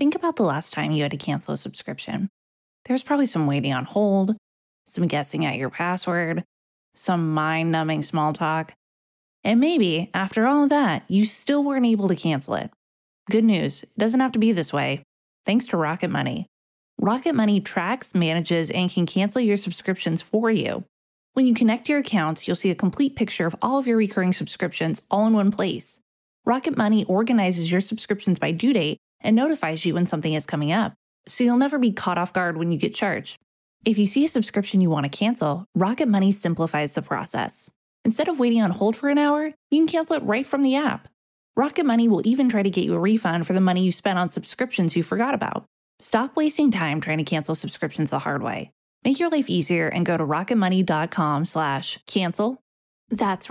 Think about the last time you had to cancel a subscription. There was probably some waiting on hold, some guessing at your password, some mind-numbing small talk. And maybe, after all of that, you still weren't able to cancel it. Good news, it doesn't have to be this way. Thanks to Rocket Money. Rocket Money tracks, manages, and can cancel your subscriptions for you. When you connect your accounts, you'll see a complete picture of all of your recurring subscriptions all in one place. Rocket Money organizes your subscriptions by due date and notifies you when something is coming up, so you'll never be caught off guard when you get charged. If you see a subscription you want to cancel, Rocket Money simplifies the process. Instead of waiting on hold for an hour, you can cancel it right from the app. Rocket Money will even try to get you a refund for the money you spent on subscriptions you forgot about. Stop wasting time trying to cancel subscriptions the hard way. Make your life easier and go to rocketmoney.com/cancel. That's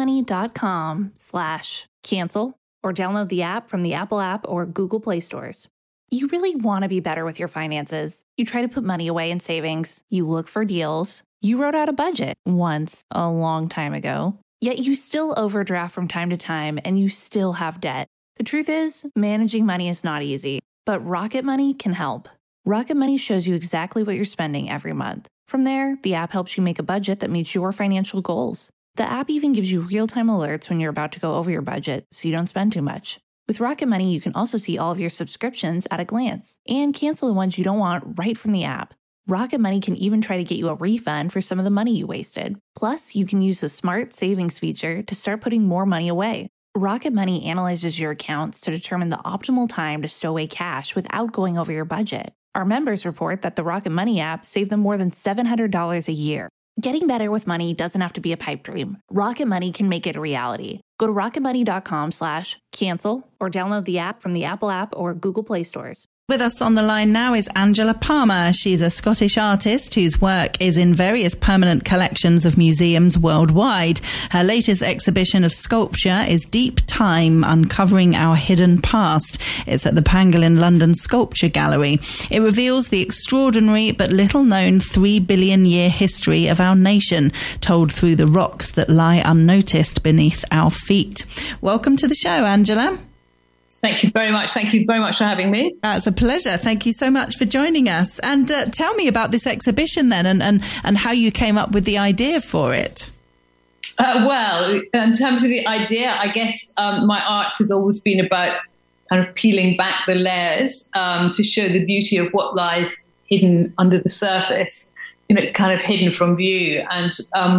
rocketmoney.com/cancel, or download the app from the Apple app or Google Play stores. You really want to be better with your finances. You try to put money away in savings. You look for deals. You wrote out a budget once a long time ago. Yet you still overdraft from time to time and you still have debt. The truth is, managing money is not easy, but Rocket Money can help. Rocket Money shows you exactly what you're spending every month. From there, the app helps you make a budget that meets your financial goals. The app even gives you real-time alerts when you're about to go over your budget, so you don't spend too much. With Rocket Money, you can also see all of your subscriptions at a glance and cancel the ones you don't want right from the app. Rocket Money can even try to get you a refund for some of the money you wasted. Plus, you can use the Smart Savings feature to start putting more money away. Rocket Money analyzes your accounts to determine the optimal time to stow away cash without going over your budget. Our members report that the Rocket Money app saved them more than $700 a year. Getting better with money doesn't have to be a pipe dream. Rocket Money can make it a reality. Go to rocketmoney.com/cancel or download the app from the Apple app or Google Play stores. With us on the line now is Angela Palmer. She's a Scottish artist whose work is in various permanent collections of museums worldwide. Her latest exhibition of sculpture is Deep Time, Uncovering Our Hidden Past. It's at the Pangolin London Sculpture Gallery. It reveals the extraordinary but little-known 3 billion-year history of our nation, told through the rocks that lie unnoticed beneath our feet. Welcome to the show, Angela. Thank you very much. Thank you very much for having me. It's a pleasure. Thank you so much for joining us. And tell me about this exhibition then and how you came up with the idea for it. Well, in terms of the idea, I guess my art has always been about kind of peeling back the layers to show the beauty of what lies hidden under the surface, kind of hidden from view. And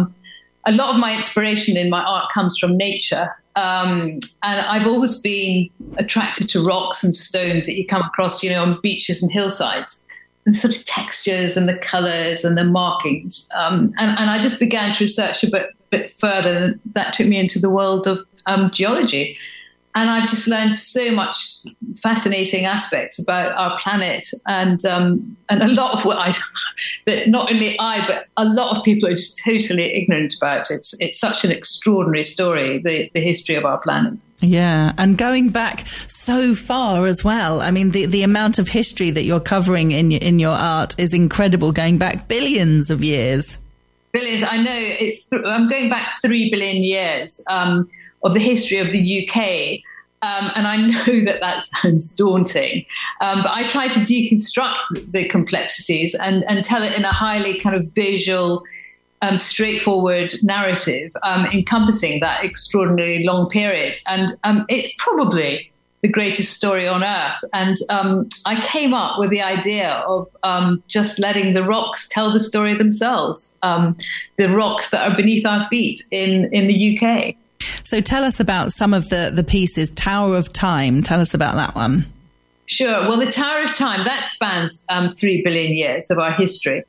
a lot of my inspiration in my art comes from nature. And I've always been attracted to rocks and stones that you come across, on beaches and hillsides, and sort of textures and the colors and the markings. And I just began to research a bit further, and that took me into the world of geology. And I've just learned so much fascinating aspects about our planet, and a lot of what that not only I, but a lot of people are just totally ignorant about. It's such an extraordinary story, the history of our planet. Yeah, and going back so far as well. I mean, the amount of history that you're covering in your art is incredible, going back billions of years. Billions, I know. I'm going back 3 billion years. Of the history of the UK. And I know that sounds daunting, but I try to deconstruct the complexities and tell it in a highly kind of visual, straightforward narrative, encompassing that extraordinarily long period. And it's probably the greatest story on earth. And I came up with the idea of just letting the rocks tell the story themselves, the rocks that are beneath our feet in the UK. So tell us about some of the pieces. Tower of Time. Tell us about that one. Sure. Well, the Tower of Time, that spans 3 billion years of our history.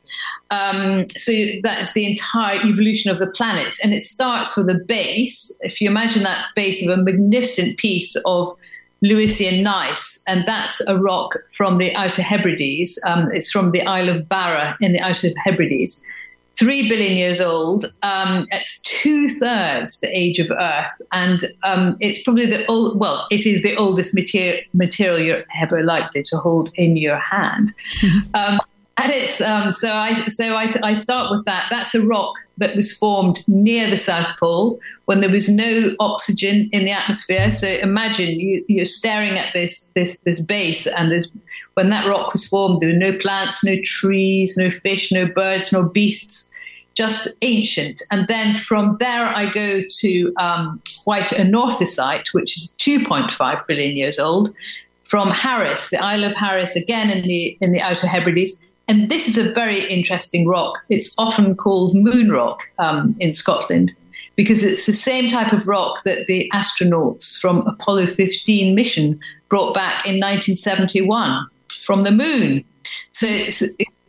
So that's the entire evolution of the planet. And it starts with a base. If you imagine that base of a magnificent piece of Lewisian gneiss, and that's a rock from the Outer Hebrides. It's from the Isle of Barra in the Outer Hebrides. 3 billion years old. It's 2/3 the age of Earth, and it's probably it is the oldest material you're ever likely to hold in your hand. And it's so I start with that. That's a rock that was formed near the South Pole when there was no oxygen in the atmosphere. So imagine you're staring at this base, and when that rock was formed, there were no plants, no trees, no fish, no birds, no beasts, just ancient. And then from there, I go to White Anorthosite, which is 2.5 billion years old, from Harris, the Isle of Harris, again in the Outer Hebrides. And this is a very interesting rock. It's often called moon rock in Scotland because it's the same type of rock that the astronauts from Apollo 15 mission brought back in 1971 from the moon. So it's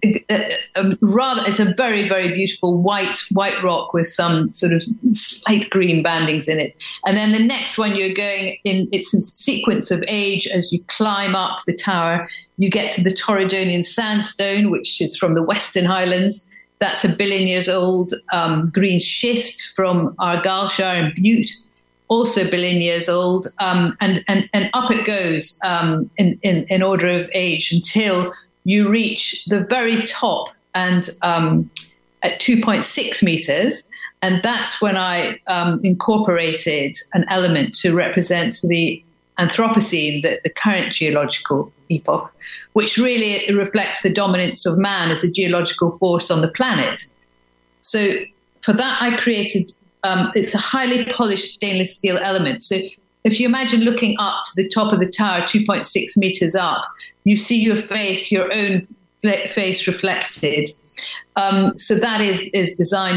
a very, very beautiful white rock with some sort of slight green bandings in it. And then the next one you're going in, it's in sequence of age as you climb up the tower. You get to the Torridonian sandstone, which is from the Western Highlands. That's 1 billion years old. Green schist from Argyllshire and Bute, also 1 billion years old. And up it goes in order of age until you reach the very top and at 2.6 meters. And that's when I incorporated an element to represent the Anthropocene, the current geological epoch, which really reflects the dominance of man as a geological force on the planet. So for that, I created, it's a highly polished stainless steel element. So if you imagine looking up to the top of the tower, 2.6 meters up, you see your face, your own face reflected. So that is designed,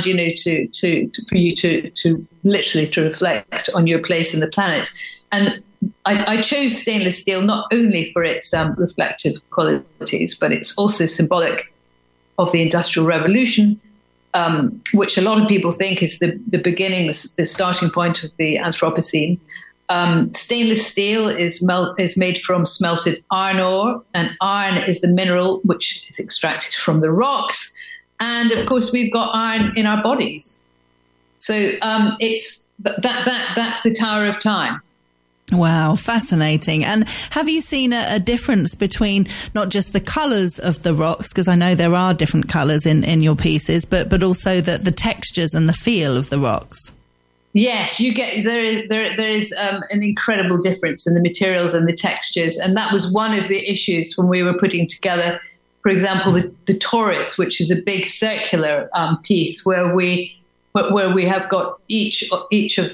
for you to literally to reflect on your place in the planet. And I chose stainless steel not only for its reflective qualities, but it's also symbolic of the Industrial Revolution, which a lot of people think is the beginning, the starting point of the Anthropocene. Stainless steel is made from smelted iron ore, and iron is the mineral which is extracted from the rocks. And of course, we've got iron in our bodies. So it's that's the Tower of Time. Wow, fascinating. And have you seen a difference between not just the colours of the rocks, because I know there are different colours in your pieces, but also the textures and the feel of the rocks? Yes, there is an incredible difference in the materials and the textures, and that was one of the issues when we were putting together, for example, the Taurus, which is a big circular piece where we have got each of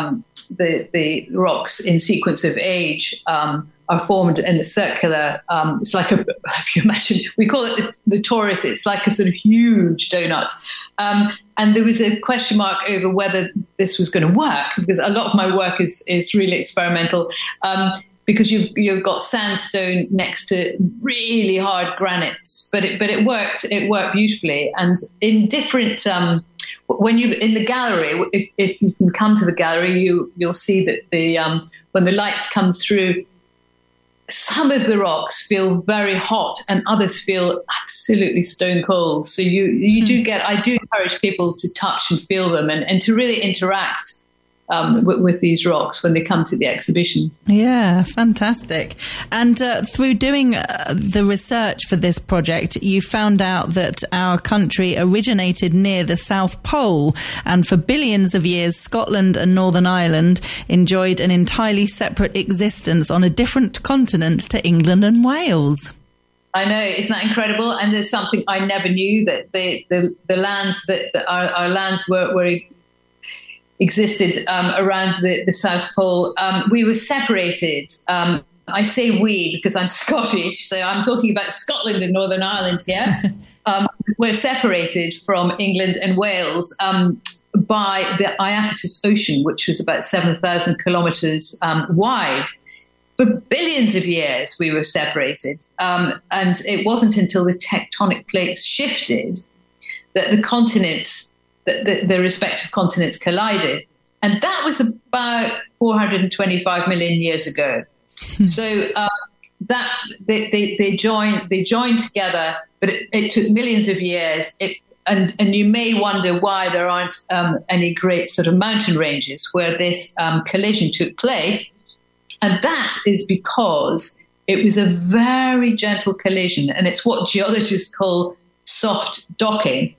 the rocks in sequence of age are formed in a circular. It's like if you imagine, we call it the Taurus. It's like a sort of huge donut. And there was a question mark over whether this was going to work, because a lot of my work is really experimental. Because you've got sandstone next to really hard granites, but it worked beautifully. And in different when you in the gallery, if you can come to the gallery, you'll see that when the lights come through, some of the rocks feel very hot and others feel absolutely stone cold. So you do get, I do encourage people to touch and feel them and to really interact with these rocks when they come to the exhibition. Yeah, fantastic. And through doing the research for this project, you found out that our country originated near the South Pole, and for billions of years, Scotland and Northern Ireland enjoyed an entirely separate existence on a different continent to England and Wales. I know, isn't that incredible? And there's something I never knew, that the lands that our lands were existed around the South Pole. We were separated. I say we because I'm Scottish, so I'm talking about Scotland and Northern Ireland here. We're separated from England and Wales by the Iapetus Ocean, which was about 7,000 kilometres wide. For billions of years, we were separated. And it wasn't until the tectonic plates shifted that the continents, the respective continents collided. And that was about 425 million years ago. So that they joined together, but it took millions of years. And you may wonder why there aren't any great sort of mountain ranges where this collision took place. And that is because It was a very gentle collision, and it's what geologists call soft docking.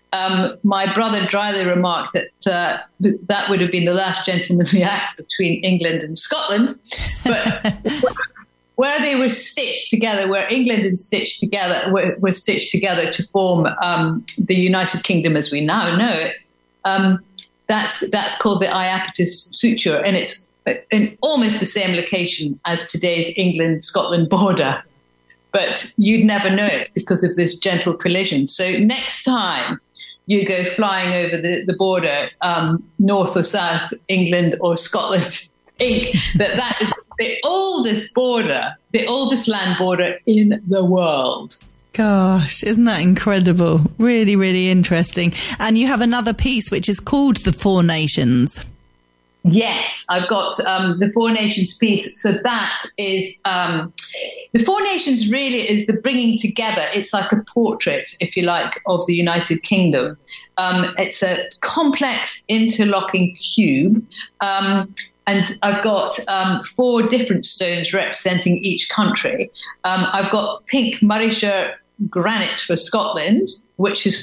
My brother dryly remarked that that would have been the last gentlemanly act between England and Scotland, but where they were stitched together, where England and stitched together were stitched together to form the United Kingdom as we now know it. That's called the Iapetus suture, and it's in almost the same location as today's England-Scotland border. But you'd never know it because of this gentle collision. So next time you go flying over the border, north or south, England or Scotland, think that is the oldest border, the oldest land border in the world. Gosh, isn't that incredible? Really, really interesting. And you have another piece which is called The Four Nations. Yes, I've got the Four Nations piece. So that is, the Four Nations really is the bringing together. It's like a portrait, if you like, of the United Kingdom. It's a complex interlocking cube. And I've got 4 different stones representing each country. I've got pink Murrayshire granite for Scotland, which is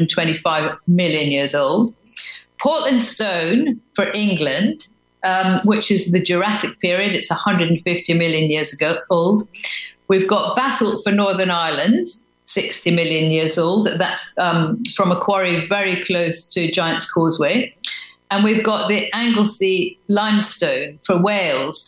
425 million years old. Portland stone for England, which is the Jurassic period. It's 150 million years old. We've got basalt for Northern Ireland, 60 million years old. That's from a quarry very close to Giant's Causeway. And we've got the Anglesey limestone for Wales,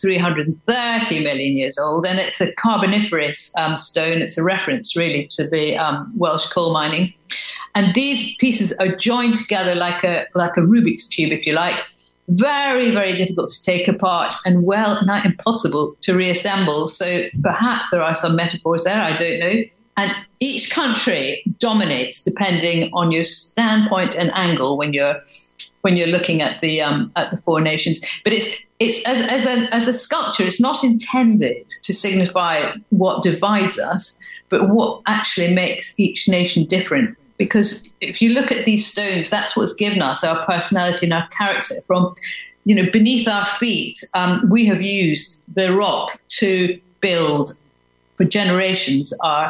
330 million years old. And it's a carboniferous stone. It's a reference, really, to the Welsh coal mining. And these pieces are joined together like a Rubik's Cube, if you like. Very, very difficult to take apart and, well, not impossible to reassemble. So perhaps there are some metaphors there, I don't know. And each country dominates depending on your standpoint and angle when you're looking at the Four Nations. But it's as a sculpture, it's not intended to signify what divides us, but what actually makes each nation different. Because if you look at these stones, that's what's given us our personality and our character. From, beneath our feet, we have used the rock to build for generations our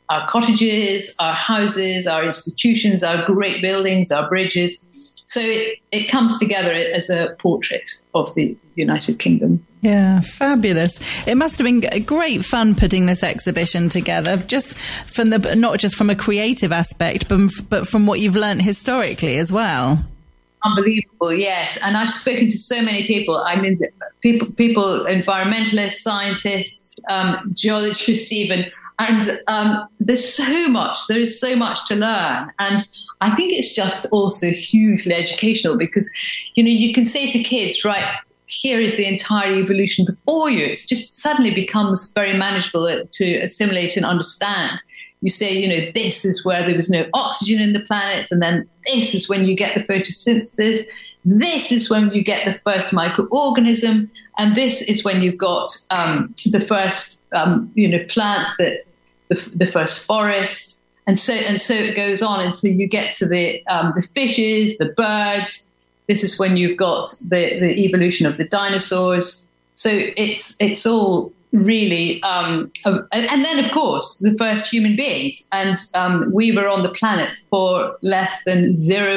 cottages, our houses, our institutions, our great buildings, our bridges. So it comes together as a portrait of the United Kingdom. Yeah, fabulous. It must have been great fun putting this exhibition together, just from not just from a creative aspect, but from what you've learned historically as well. Unbelievable, yes. And I've spoken to so many people. I mean, people, environmentalists, scientists, geologists even. And there's so much. There is so much to learn. And I think it's just also hugely educational because, you can say to kids, right, here is the entire evolution before you. It just suddenly becomes very manageable to assimilate and understand. You say, this is where there was no oxygen in the planet, and then this is when you get the photosynthesis. This is when you get the first microorganism, and this is when you've got the first, plant, the first forest, and so it goes on until you get to the fishes, the birds. This is when you've got the evolution of the dinosaurs. So it's all really, and then of course the first human beings, and we were on the planet for less than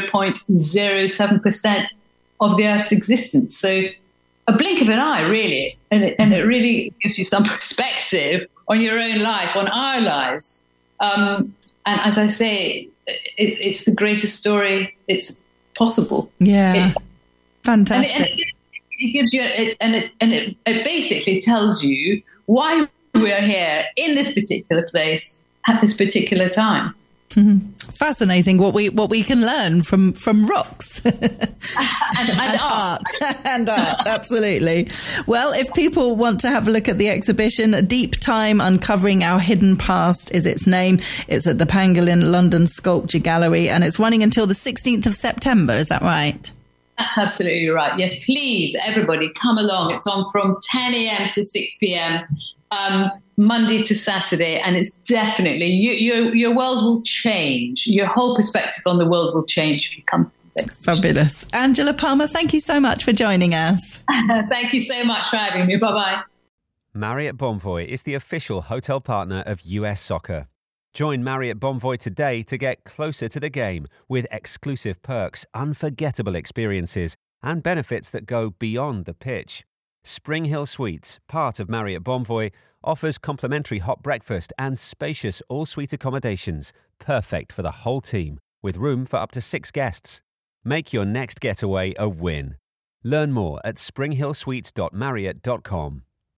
0.07% of the Earth's existence. So a blink of an eye, really, and it really gives you some perspective on your own life, on our lives. And as I say, it's the greatest story it's possible. Yeah, fantastic. It gives you, it basically tells you why we're here in this particular place at this particular time. Fascinating what we can learn from rocks and art. And art, absolutely. Well, if people want to have a look at the exhibition, Deep Time Uncovering Our Hidden Past is its name. It's at the Pangolin London Sculpture Gallery, and it's running until the 16th of September. Is that right? That's absolutely right. Yes, please, everybody, come along. It's on from 10 a.m. to 6 p.m. Monday to Saturday, and it's definitely your world will change. Your whole perspective on the world will change if you come to this exhibition. Fabulous. Angela Palmer, thank you so much for joining us. Thank you so much for having me. Bye-bye. Marriott Bonvoy is the official hotel partner of US Soccer. Join Marriott Bonvoy today to get closer to the game with exclusive perks, unforgettable experiences, and benefits that go beyond the pitch. Spring Hill Suites, part of Marriott Bonvoy, offers complimentary hot breakfast and spacious all-suite accommodations, perfect for the whole team, with room for up to 6 guests. Make your next getaway a win. Learn more at springhillsuites.marriott.com.